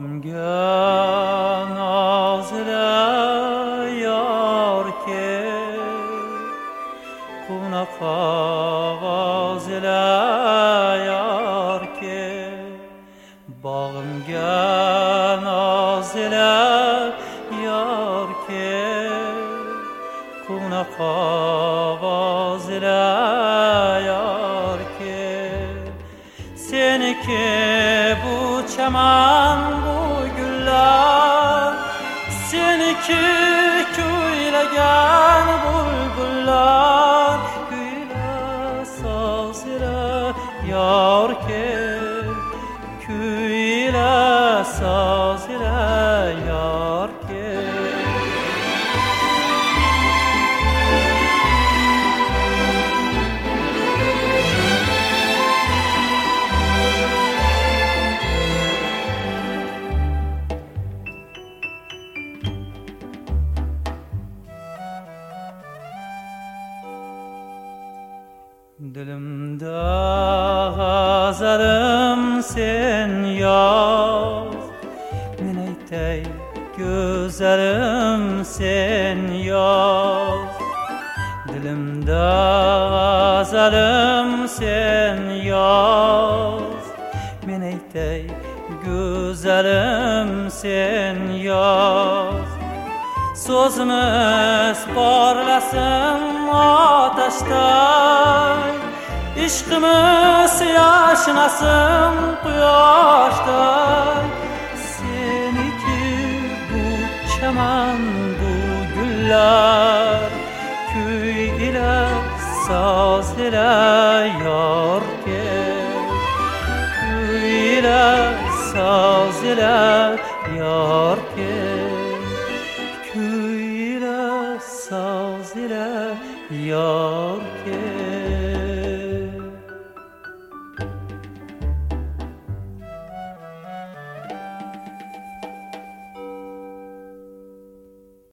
Bağımga naz ile yar ki Kuna kağız ile yar ki Bağımga naz ile yar ki Kuna kağız ile yar ki Seniki bu çaman bu güller Seniki kuylagan bulbullar Kuyla saz ile yar ki Kuyla saz ile yar ki Dilimde gazalım sen yaz Men aytay güzelim sen yaz Dilimde gazalım sen yaz Men aytay güzelim sen yaz Sözümüz parlasın ateşten İşkimiz yaşnasın quyoshdan Seniki bu çaman bu güller Kuy ile saz ile yar ki Kuy ile saz ile yar ki